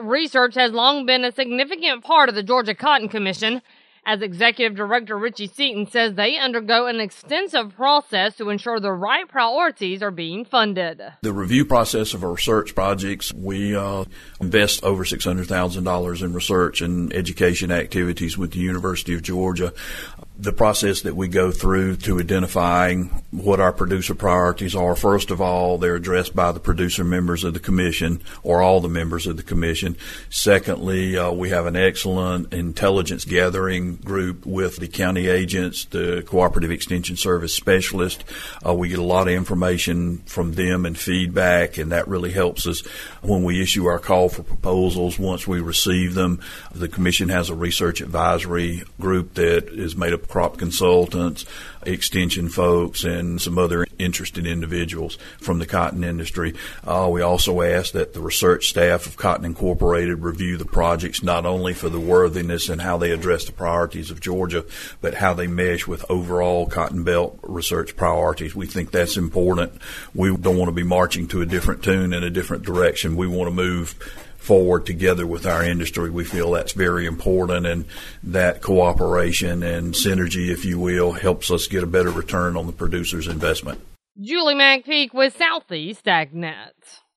research has long been a significant part of the Georgia Cotton Commission. As Executive Director Richie Seaton says, they undergo an extensive process to ensure the right priorities are being funded. The review process of our research projects, we invest over $600,000 in research and education activities with the University of Georgia. The process that we go through to identifying what our producer priorities are, first of all, they're addressed by the producer members of the commission or all the members of the commission. Secondly, we have an excellent intelligence gathering group with the county agents, the Cooperative Extension Service specialist. We get a lot of information from them and feedback, and that really helps us when we issue our call for proposals. Once we receive them, the commission has a research advisory group that is made up of crop consultants, extension folks, and some other interested individuals from the cotton industry. We also ask that the research staff of Cotton Incorporated review the projects not only for the worthiness and how they address the priorities of Georgia, but how they mesh with overall Cotton Belt research priorities. We think that's important. We don't want to be marching to a different tune in a different direction. We want to move forward together with our industry. We feel that's very important, and that cooperation and synergy, if you will, helps us get a better return on the producer's investment. Julie McPeak with Southeast AgNet.